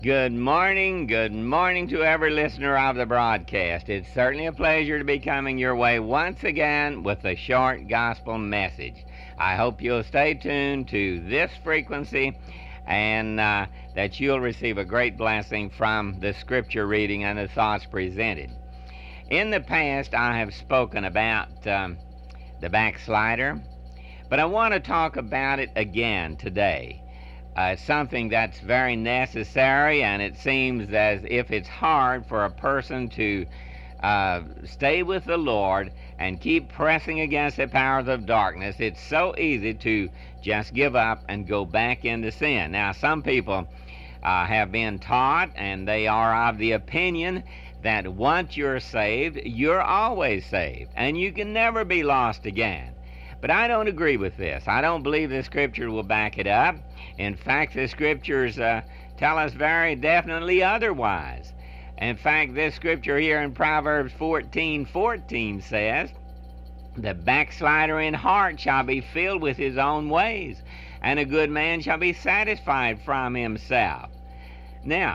Good morning to every listener of the broadcast. It's certainly a pleasure to be coming your way once again with a short gospel message. I hope you'll stay tuned to this frequency and that you'll receive a great blessing from the scripture reading and the thoughts presented. In the past, I have spoken about the backslider, but I want to talk about it again today. Something that's very necessary, and it seems as if it's hard for a person to stay with the Lord and keep pressing against the powers of darkness. It's so easy to just give up and go back into sin. Now, some people have been taught, and they are of the opinion that once you're saved, you're always saved, and you can never be lost again. But I don't agree with this. I don't believe the Scripture will back it up. In fact, the Scriptures tell us very definitely otherwise. In fact, this Scripture here in Proverbs 14:14 says, "The backslider in heart shall be filled with his own ways, and a good man shall be satisfied from himself." Now,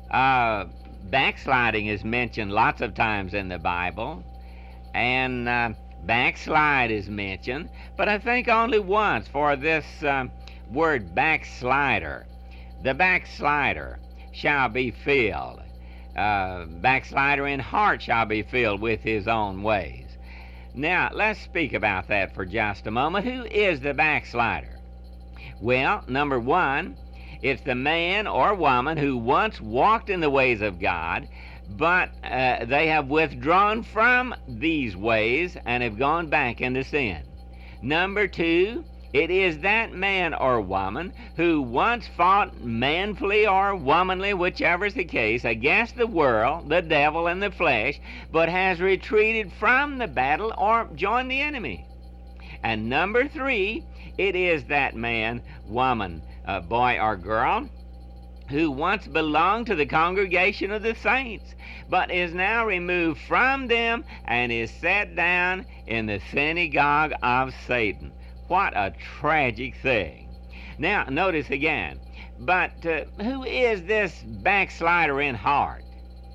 backsliding is mentioned lots of times in the Bible, and backslide is mentioned, but I think only once for this word backslider. The backslider shall be filled. Backslider in heart shall be filled with his own ways. Now, let's speak about that for just a moment. Who is the backslider? Well, number one, it's the man or woman who once walked in the ways of God, but they have withdrawn from these ways and have gone back into sin. Number two, it is that man or woman who once fought manfully or womanly, whichever is the case, against the world, the devil, and the flesh, but has retreated from the battle or joined the enemy. And number three, it is that man, woman, boy, or girl who once belonged to the congregation of the saints, but is now removed from them and is set down in the synagogue of Satan. What a tragic thing. Now, notice again, but who is this backslider in heart?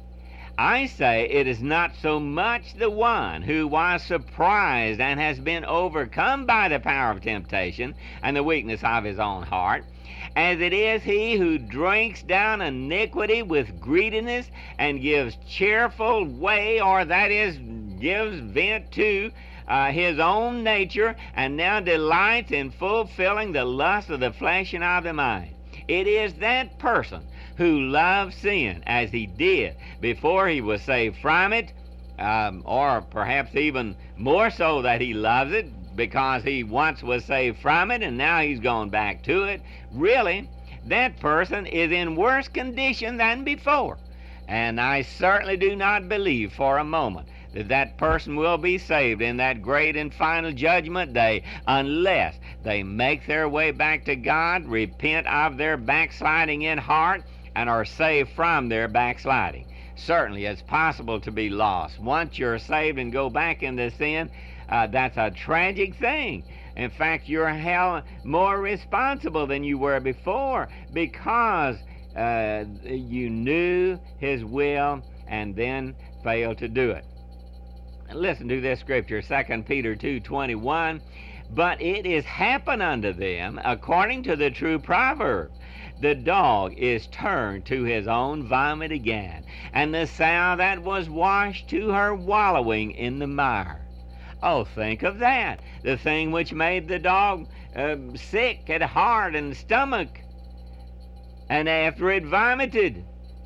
I say it is not so much the one who was surprised and has been overcome by the power of temptation and the weakness of his own heart, as it is he who drinks down iniquity with greediness and gives cheerful way, or that is, gives vent to his own nature, and now delights in fulfilling the lust of the flesh and of the mind. It is that person who loves sin as he did before he was saved from it, or perhaps even more so that he loves it because he once was saved from it and now he's gone back to it. Really, that person is in worse condition than before. And I certainly do not believe for a moment that that person will be saved in that great and final judgment day unless they make their way back to God, repent of their backsliding in heart, and are saved from their backsliding. Certainly it's possible to be lost. Once you're saved and go back into sin, that's a tragic thing. In fact, you're held more responsible than you were before because you knew his will and then failed to do it. Listen to this scripture, 2 Peter 2:21. "But it is happened unto them according to the true proverb, the dog is turned to his own vomit again, and the sow that was washed to her wallowing in the mire." Oh, think of that. The thing which made the dog sick at heart and stomach, and after it vomited,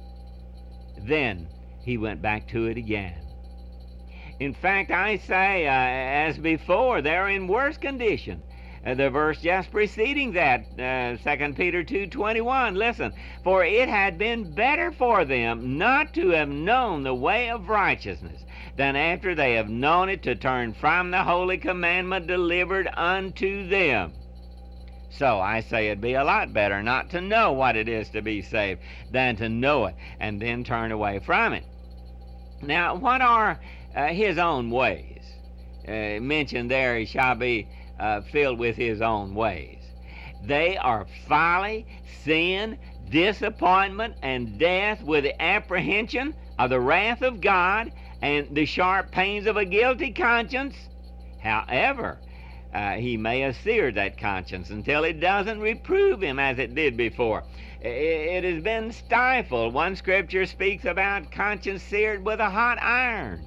then he went back to it again. In fact, I say, as before, they're in worse condition. The verse just preceding that, 2 Peter 2:21, listen, "For it had been better for them not to have known the way of righteousness than after they have known it to turn from the holy commandment delivered unto them." So I say it'd be a lot better not to know what it is to be saved than to know it and then turn away from it. Now, what are his own ways? Mentioned there, he shall be filled with his own ways. They are folly, sin, disappointment and death with the apprehension of the wrath of God and the sharp pains of a guilty conscience. However, he may have seared that conscience until it doesn't reprove him as it did before. It has been stifled. One scripture speaks about conscience seared with a hot iron.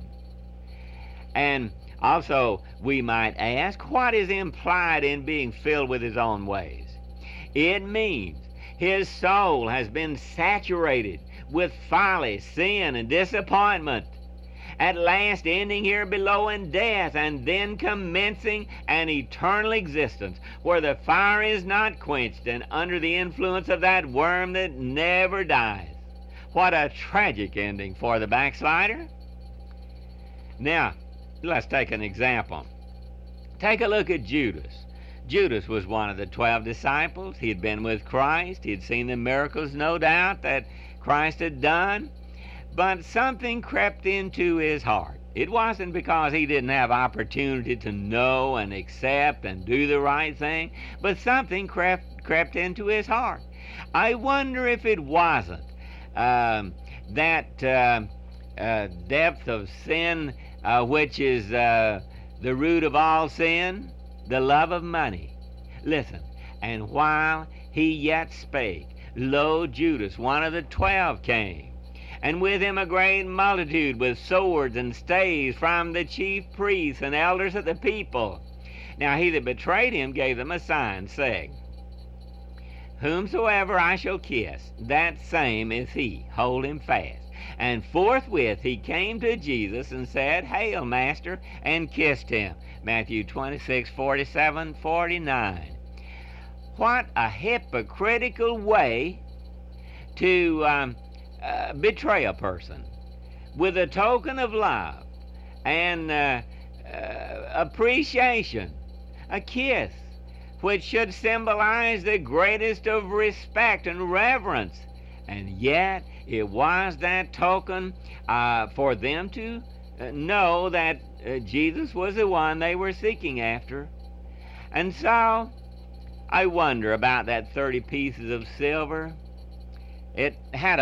And also, we might ask, what is implied in being filled with his own ways? It means his soul has been saturated with folly, sin, and disappointment, at last ending here below in death, and then commencing an eternal existence where the fire is not quenched and under the influence of that worm that never dies. What a tragic ending for the backslider. Now, let's take an example. Take a look at Judas. Judas was one of the 12 disciples. He had been with Christ. He had seen the miracles, no doubt, that Christ had done. But something crept into his heart. It wasn't because he didn't have opportunity to know and accept and do the right thing, but something crept into his heart. I wonder if it wasn't that depth of sin which is the root of all sin, the love of money. Listen, and while he yet spake, lo, Judas, one of the 12, came, and with him a great multitude with swords and staves from the chief priests and elders of the people. Now he that betrayed him gave them a sign, saying, Whomsoever I shall kiss, that same is he. Hold him fast. And forthwith he came to Jesus and said, Hail, Master, and kissed him. Matthew 26:47, 49. What a hypocritical way to betray a person with a token of love and appreciation, a kiss, which should symbolize the greatest of respect and reverence. And yet it was that token for them to know that Jesus was the one they were seeking after. And so I wonder about that 30 pieces of silver. It had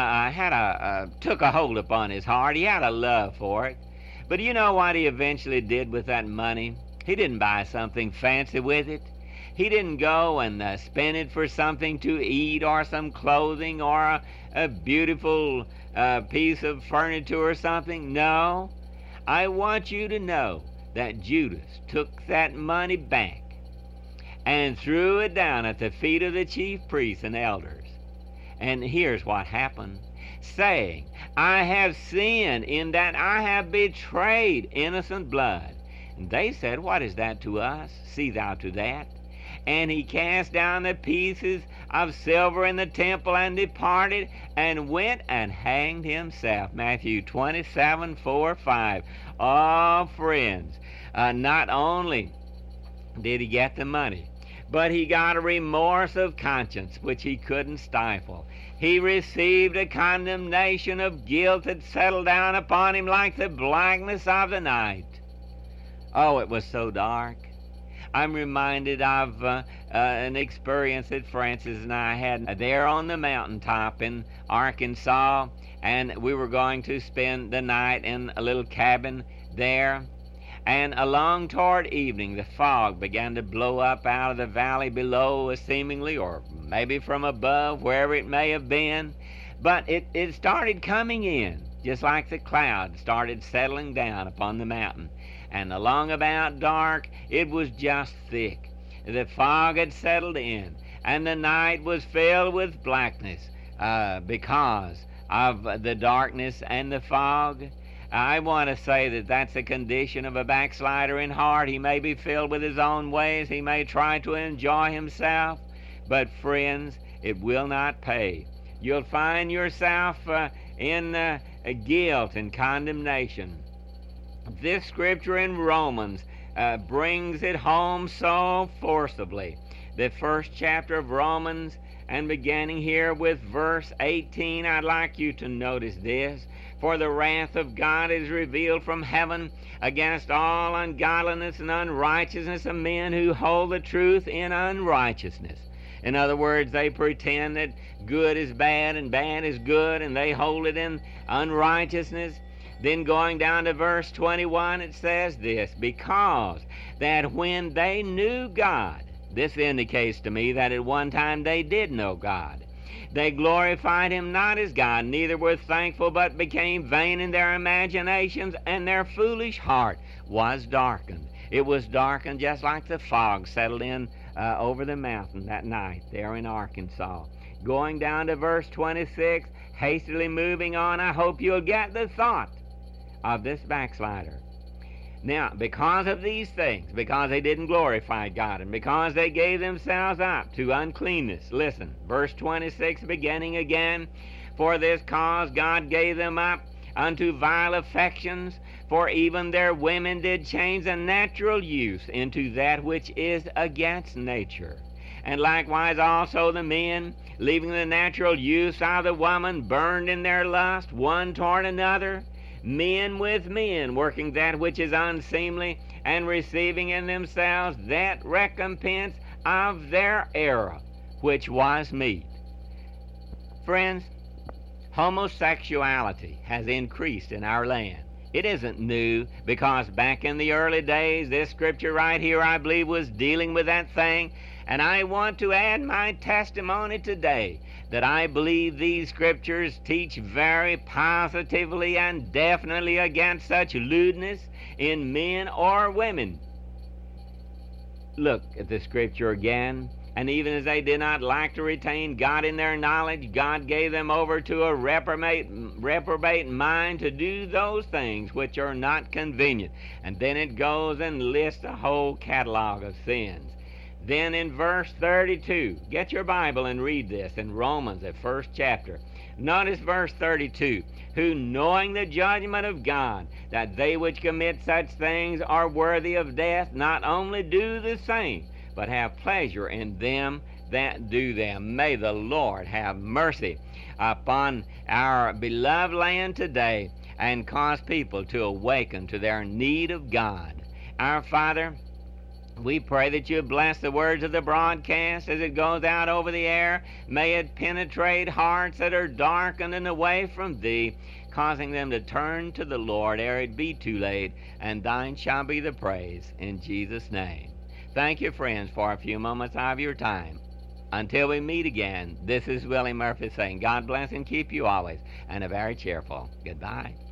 took a hold upon his heart. He had a love for it. But you know what he eventually did with that money? He didn't buy something fancy with it. He didn't go and spend it for something to eat or some clothing or a beautiful piece of furniture or something. No, I want you to know that Judas took that money back and threw it down at the feet of the chief priests and elders. And here's what happened, saying, I have sinned in that I have betrayed innocent blood. And they said, What is that to us? See thou to that. And he cast down the pieces of silver in the temple and departed and went and hanged himself. Matthew 27:4, 5. Oh, friends, not only did he get the money, but he got a remorse of conscience which he couldn't stifle. He received a condemnation of guilt that settled down upon him like the blackness of the night. Oh, it was so dark. I'm reminded of an experience that Francis and I had there on the mountaintop in Arkansas, and we were going to spend the night in a little cabin there. And along toward evening, the fog began to blow up out of the valley below, seemingly, or maybe from above, wherever it may have been. But it started coming in, just like the clouds started settling down upon the mountain. And along about dark, it was just thick. The fog had settled in, and the night was filled with blackness because of the darkness and the fog. I want to say that that's a condition of a backslider in heart. He may be filled with his own ways. He may try to enjoy himself. But friends, it will not pay. You'll find yourself in guilt and condemnation. This scripture in Romans brings it home so forcibly. The first chapter of Romans, and beginning here with verse 18, I'd like you to notice this. For the wrath of God is revealed from heaven against all ungodliness and unrighteousness of men who hold the truth in unrighteousness, In other words, they pretend that good is bad and bad is good, and they hold it in unrighteousness. Then going down to verse 21, it says this, because that when they knew God, this indicates to me that at one time they did know God. They glorified him not as God, neither were thankful, but became vain in their imaginations, and their foolish heart was darkened. It was darkened just like the fog settled in over the mountain that night there in Arkansas. Going down to verse 26, hastily moving on, I hope you'll get the thought of this backslider. Now, because of these things, because they didn't glorify God, and because they gave themselves up to uncleanness, listen, verse 26 beginning again, for this cause God gave them up unto vile affections, for even their women did change the natural use into that which is against nature. And likewise also the men, leaving the natural use of the woman, burned in their lust one toward another, men with men, working that which is unseemly, and receiving in themselves that recompense of their error, which was meet. Friends, homosexuality has increased in our land. It isn't new, because back in the early days, this scripture right here, I believe, was dealing with that thing. And I want to add my testimony today that I believe these scriptures teach very positively and definitely against such lewdness in men or women. Look at the scripture again. And even as they did not like to retain God in their knowledge, God gave them over to a reprobate mind to do those things which are not convenient. And then it goes and lists a whole catalog of sins. Then in verse 32, get your Bible and read this in Romans, the first chapter. Notice verse 32, who knowing the judgment of God, that they which commit such things are worthy of death, not only do the same, but have pleasure in them that do them. May the Lord have mercy upon our beloved land today and cause people to awaken to their need of God. Our Father, we pray that you bless the words of the broadcast as it goes out over the air. May it penetrate hearts that are darkened and away from thee, causing them to turn to the Lord ere it be too late, and thine shall be the praise. In Jesus' name. Thank you, friends, for a few moments of your time. Until we meet again, this is Willie Murphy saying God bless and keep you always, and a very cheerful goodbye.